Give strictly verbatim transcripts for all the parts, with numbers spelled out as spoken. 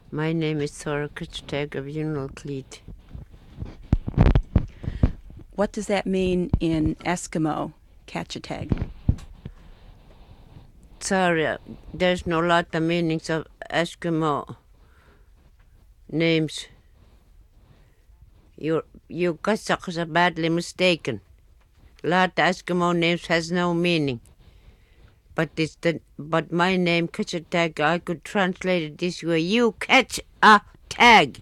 My name is Thora Kutchtag of Unalakleet. What does that mean in Eskimo, Kachitag? Sorry, there's no lot of meanings of Eskimo names. You you Kazakhs are badly mistaken. Lot of Eskimo names has no meaning. But it's the but my name Kutchtag, I could translate it this way: you catch a tag.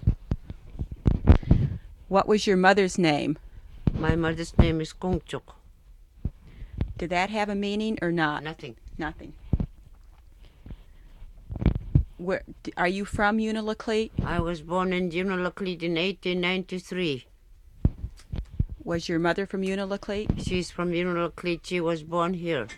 What was your mother's name? My mother's name is Kungchuk. Did that have a meaning or not? Nothing. Nothing. Where are you from, Unalakleet? I was born in Unalakleet in eighteen ninety-three. Was your mother from Unalakleet? She's from Unalakleet. She was born here.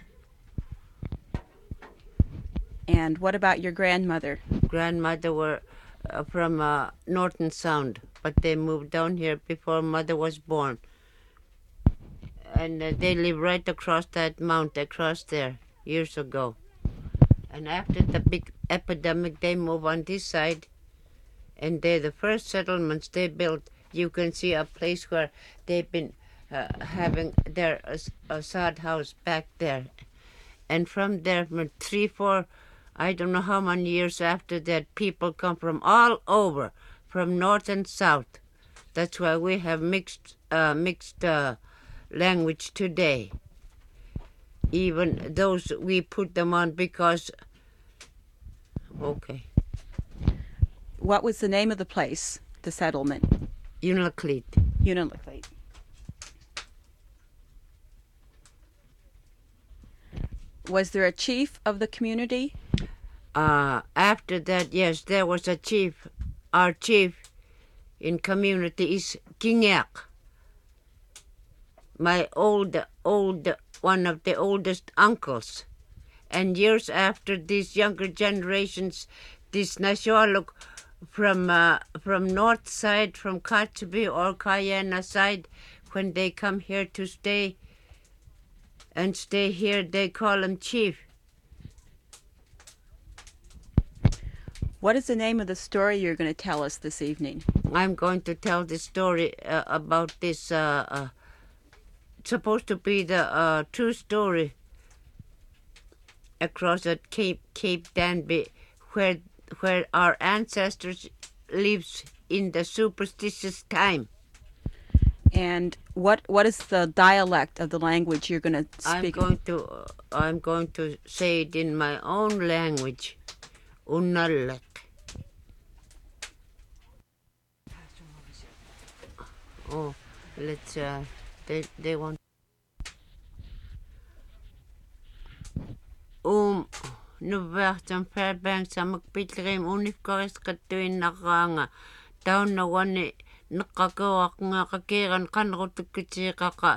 And what about your grandmother? Grandmother were uh, from uh, Norton Sound, but they moved down here before mother was born. And uh, they live right across that mount, across there, years ago. And after the big epidemic, they moved on this side. And they're the first settlements they built. You can see a place where they've been uh, having their uh, uh, sod house back there. And from there, from three, four, I don't know how many years after that, people come from all over, from north and south. That's why we have mixed uh, mixed uh, language today. Even those, we put them on because, okay. What was the name of the place, the settlement? Unalakleet. Unalakleet. Was there a chief of the community? Uh, after that, yes, there was a chief. Our chief in community is Kinyak. My old, old, one of the oldest uncles. And years after these younger generations, this Nashualuk from uh, from north side, from Kachibi or Kayana side, when they come here to stay and stay here, they call him chief. What is the name of the story you're going to tell us this evening? I'm going to tell the story uh, about this, uh, uh, it's supposed to be the uh, true story across at Cape Cape Danby, where where our ancestors lives in the superstitious time. And what what is the dialect of the language you're going to speak? I'm going to uh, I'm going to say it in my own language. Unnalak. Oh, let's uh, they they want. Um, nuvertam Fairbanks amak pitrim unifkaris katuinaraanga taunna wani neqqakuaqnga qakiran qanrutukkitiiqaqa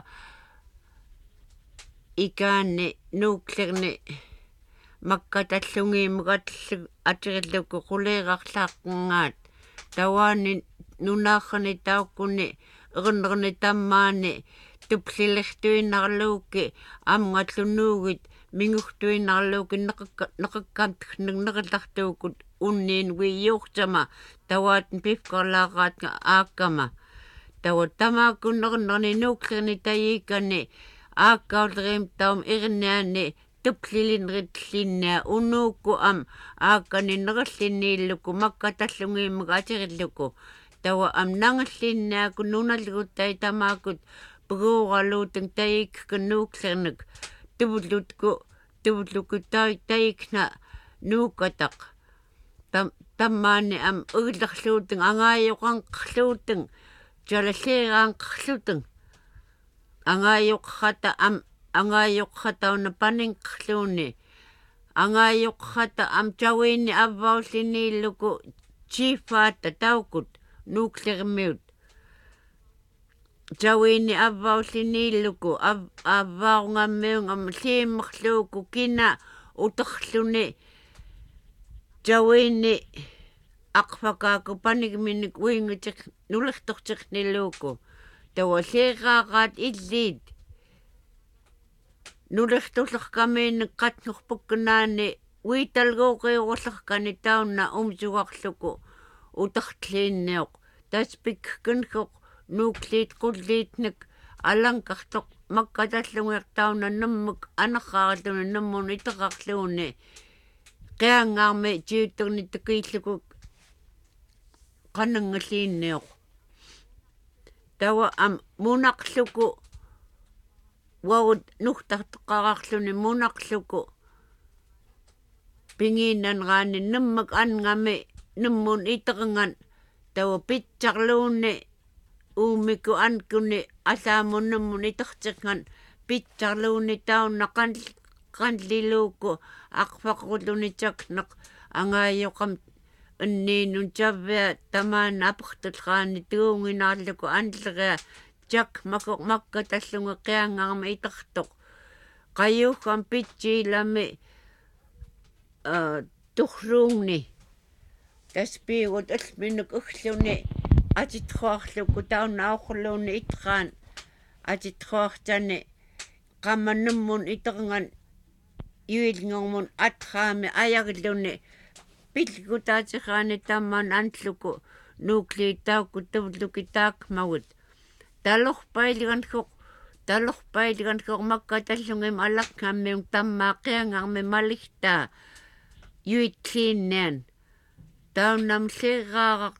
ikaanni nuuklerni makkatallungiimugatllu atirilluku quliirarlaaqngaat tawaani nunaarrani taukkunni erinnerni tammaani tuplilirtuinarluukki amngallunuugit mingurtuinarluuki neqakkaamtiknernerillartuukut unniin wiijuurtama tawaatin pifkarlaaqaat aakkama tawa tamaakkunnernerni nuuklerni tayiikani aakkaulerim taum irniaani tuplilinritlinnia unuukku am aakkani nerillinniilluku makkatallungiimmuga atirilluku tawa am nangallinniaku nunalguttai tamaakut puguuraluuteng tayiikka nuuklernik tuvulutku tuvulluku tai taikna nuukataq tam tammaani am igillerluuteng angaayoqanqerluuteng jalalliiraanqerluteng angaayoqqata am angaayoqqatauna paninqerluuni angaayoqqata am tawiinni avvaullinniilluku chieffaata taukut nuuklermiut tawiinni avvaullinniilluku av avvaarungammiungam liimmerluuku kina uterluni tawiinni aqfakaaku panigminik uingutik nulertortiqniluuku tawa liiraaqaat illiit nulertullerkamiinnek qatngorpukkunaani uitalgooqiurullaqkani taunna umsuarluku utartliinniuq taspikkenkoq nuukliit qulliitnik аланкартоқ маккаталлунгертауна наммак анеррааралуни наммун итеқарлуuni қиангаарми тиуттугни такииллуку qanangalliinniuq tawa am munaqluku waut nuhtarteqararluni munaqluku pingiinanraani nammak angami nammun iteqangan tawa pitsarluuni uumiku ankuni алаамун наммун итертиккан питсарлууни таунна кан канлилууку арфақрулунитакнеқ ангаайоқам анниинун таввиа тамаана апертулраани туунгинаарлуку анлериа так мако макка таллунга қиангаарма итертоқ қаюухам питсиилами а тухруунни таспиигут алминук углуни атитхуарлуку таунааухлууни итраан атитхуартани qammanummun iterangan yuilngormun atраами аягиллуни пиллгутаатираани таммаан антлуку нуклеитаакку тавлуки таакмагут талорпаилиганхоқ талорпаилиганхоқ маккаталлунгим аларкааммиун таммаақиангаарми малихтаа юитлиинниан тауннам леераарaq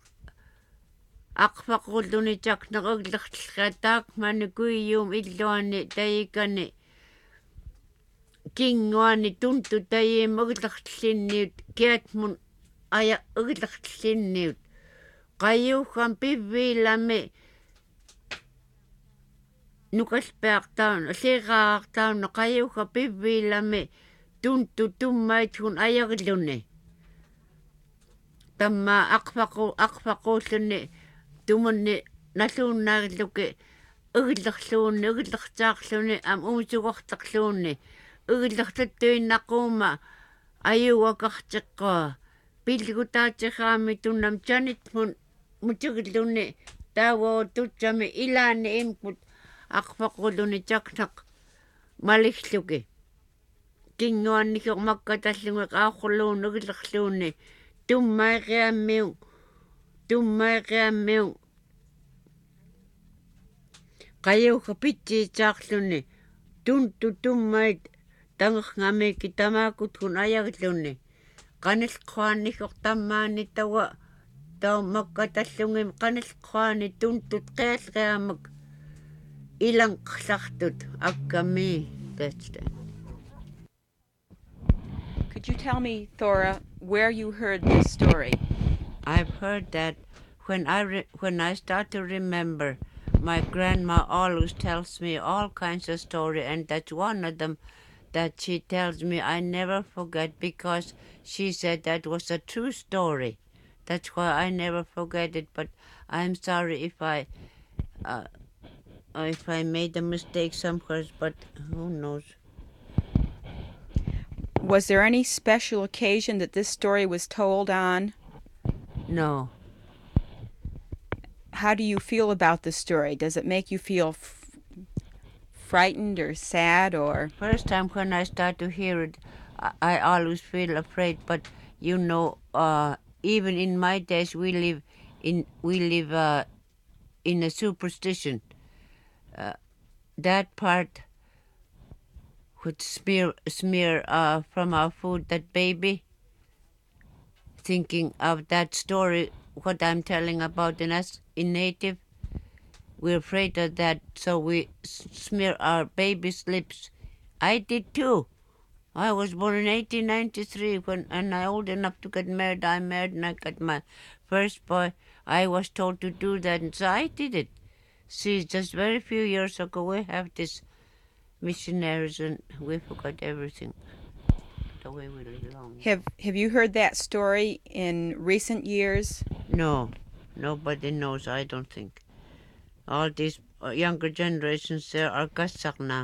aqfaqrulunitaqnerugllertlriataaq mani kuiyuum illuani taikani kinguani tuntu tayiim uglertlinniut kiatmun aya uglertlinniut qayuuggam pivviilami nukalpeartaun leeraartaun qayuugga pivviilami tuntu tummaitgun ayarluni tamma aqfaqu aqfaquulluni tumunni nalluunnaarilluki ugillerluunni ugillertaarluni am umusugortarluunni ugillertattuinnaquuma ayuuakartiqqua pillgutaatiraami tunnam janitmun mutugilluni taawuututsami ilaani imkut aqfaquluni taknaq maligluki kinguannikiq makkatallungi qaaqulluun ugillerluunni tummaiqiammiu tummaiqiammiu qayuuga pitsiitaarluni tuntu tummait tangerngamiikki tamaakutgun ayagilluni qanilqquaannigoq tammaani tawa taw makkatallungim qanilqquaani tuntut qialqiamak ilanqlartut akkami that's it. Could you tell me, Thora, where you heard this story? I've heard that when I re- when I start to remember, my grandma always tells me all kinds of story, and that's one of them that she tells me I never forget because she said that was a true story. That's why I never forget it. But I'm sorry if I uh, if I made a mistake somewhere, but who knows. Was there any special occasion that this story was told on? No. How do you feel about the story? Does it make you feel f- frightened or sad or? First time when I start to hear it, I, I always feel afraid. But you know, uh, even in my days, we live in we live uh, in a superstition. Uh, that part would smear smear uh, from our food. That baby. Thinking of that story, what I'm telling about in us in native, we're afraid of that, so we s- smear our baby's lips. I did too. I was born in eighteen ninety-three when, and I old enough to get married. I married and I got my first boy. I was told to do that, and so I did it. See, just very few years ago, we have this missionaries, and we forgot everything. The way we live long. Have Have you heard that story in recent years? No, nobody knows, I don't think. All these uh, younger generations there are kassak now.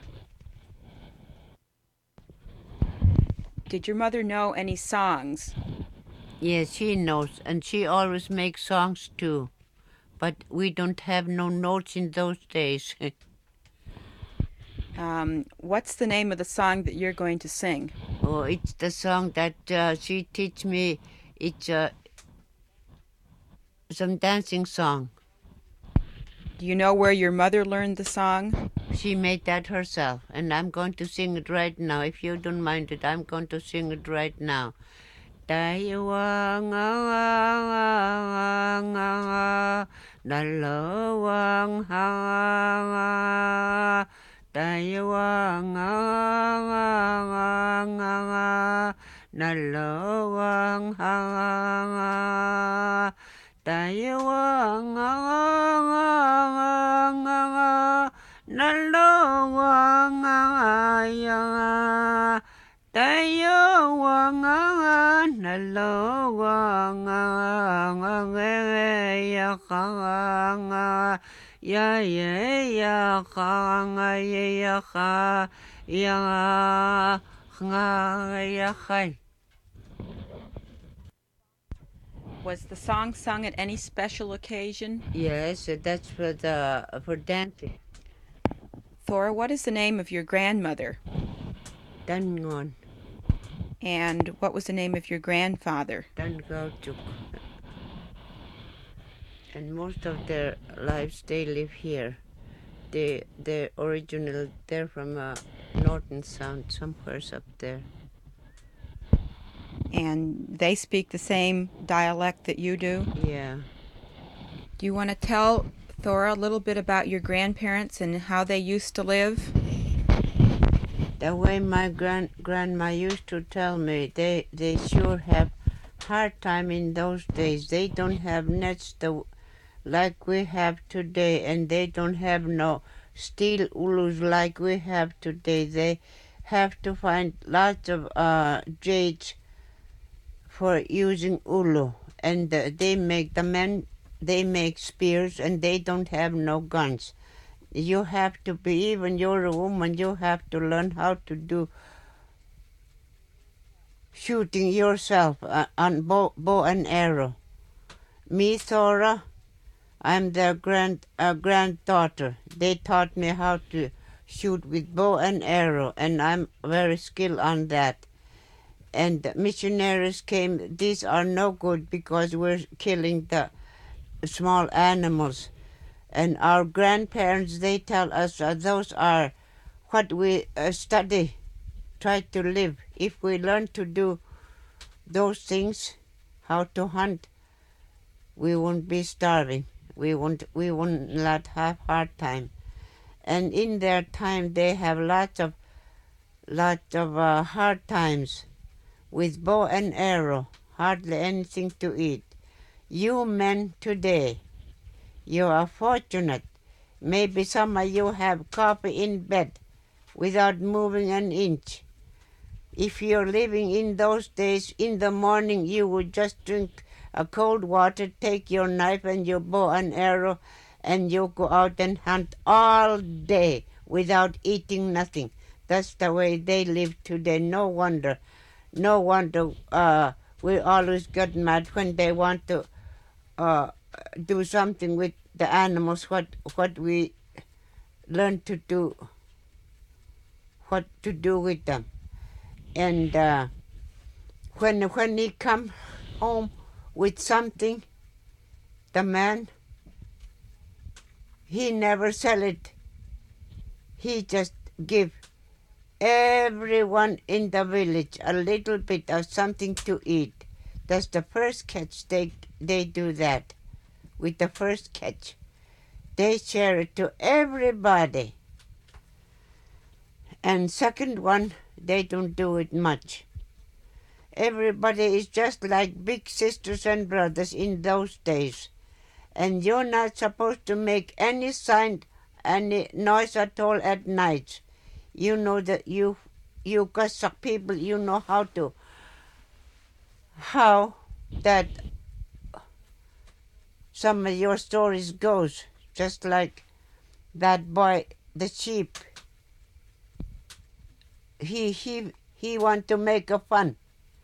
Did your mother know any songs? Yes, she knows, and she always makes songs too. But we don't have no notes in those days. Um, what's the name of the song that you're going to sing? Oh, it's the song that uh, she teach me. It's uh, some dancing song. Do you know where your mother learned the song? She made that herself, and I'm going to sing it right now. If you don't mind it, I'm going to sing it right now. Dayawang Nalawang hanga Dayawang Nalawang hanga Dayawang Nalawang hanga Tayo wanga nalawanga ya kanga ya ya ya kanga ya ka ya nga ya kai. Was the song sung at any special occasion? Yes, that's for the for dancing. Thora, what is the name of your grandmother? Dangon. And what was the name of your grandfather? Dangautuk. And most of their lives they live here. They they're original. They're from uh, Norton Sound, somewheres up there. And they speak the same dialect that you do? Yeah. Do you want to tell Thora a little bit about your grandparents and how they used to live? The way my grand grandma used to tell me, they they sure have hard time in those days. They don't have nets the like we have today, and they don't have no steel ulus like we have today. They have to find lots of uh, jades for using ulu, and uh, they make the men they make spears, and they don't have no guns. You have to be, even you're a woman, you have to learn how to do shooting yourself uh, on bow, bow and arrow. Me, Thora, I'm their grand uh, granddaughter. They taught me how to shoot with bow and arrow, and I'm very skilled on that. And missionaries came. These are no good because we're killing the small animals. And our grandparents, they tell us uh, those are what we uh, study, try to live. If we learn to do those things, how to hunt, we won't be starving. We won't, we won't not have hard time. And in their time, they have lots of, lots of uh, hard times with bow and arrow, hardly anything to eat. You men today, you are fortunate. Maybe some of you have coffee in bed without moving an inch. If you're living in those days, in the morning you would just drink a cold water, take your knife and your bow and arrow, and you go out and hunt all day without eating nothing. That's the way they live today. No wonder, no wonder uh, we always get mad when they want to uh, do something with the animals, what what we learn to do, what to do with them. And uh, when when he come home with something, the man, he never sell it. He just give everyone in the village a little bit of something to eat. That's the first catch. They they do that. With the first catch, they share it to everybody. And second one, they don't do it much. Everybody is just like big sisters and brothers in those days. And you're not supposed to make any sign, any noise at all at night. You know that you, you Cossack people, you know how to, how that some of your stories goes, just like that boy, the sheep. He he he want to make a fun.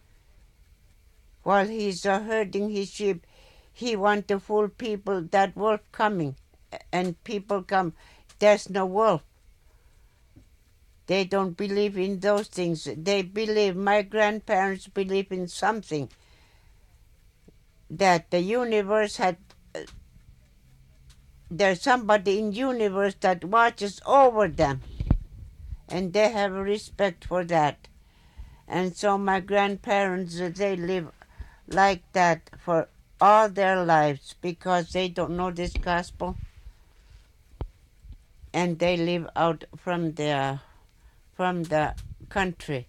While he's uh, herding his sheep, he want to fool people that wolf coming, and people come. There's no wolf. They don't believe in those things. They believe, my grandparents believe in something, that the universe had, there's somebody in universe that watches over them, and they have a respect for that. And so my grandparents, uh, they live like that for all their lives because they don't know this gospel, and they live out from the from the country.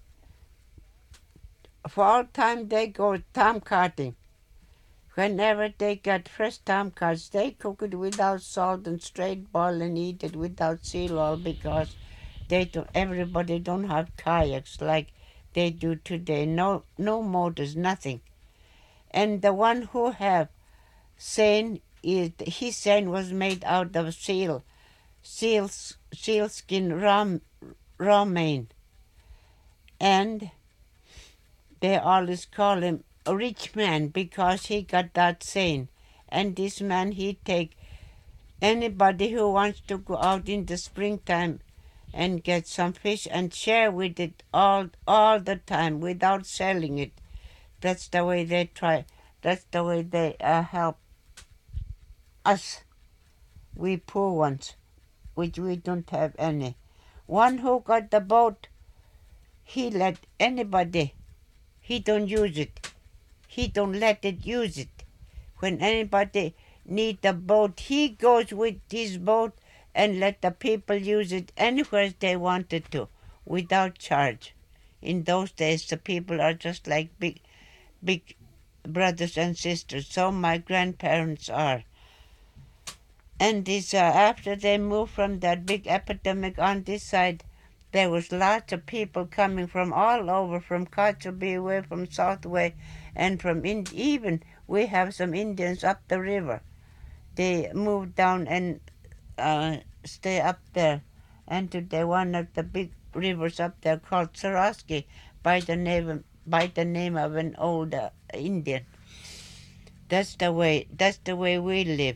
For all time they go tom carting. Whenever they get fresh tomcats, they cook it without salt and straight boil and eat it without seal oil because they don't, everybody don't have kayaks like they do today. No, no motors, nothing. And the one who have seine, is his seine was made out of seal, seal, sealskin raw, raw mane, and they always call him a rich man because he got that seine. And this man, he take anybody who wants to go out in the springtime and get some fish and share with it all all the time without selling it. That's the way they try. That's the way they uh, help us, we poor ones, which we don't have any. One who got the boat, he let anybody, he don't use it. He don't let it use it. When anybody need the boat, he goes with his boat and let the people use it anywhere they wanted to, without charge. In those days, the people are just like big, big brothers and sisters. So my grandparents are. And this, uh, after they moved from that big epidemic on this side, there was lots of people coming from all over, from Kotzebue way, from Southway, and from in- even we have some Indians up the river. They moved down and uh, stay up there. And today one of the big rivers up there called Sarasky by the name by the name of an old uh, Indian. That's the way. That's the way we live.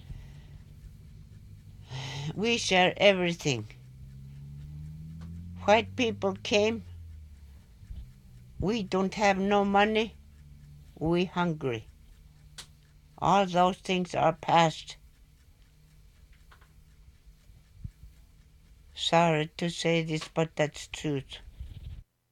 We share everything. White people came. We don't have no money. We hungry. All those things are past. Sorry to say this, but that's truth.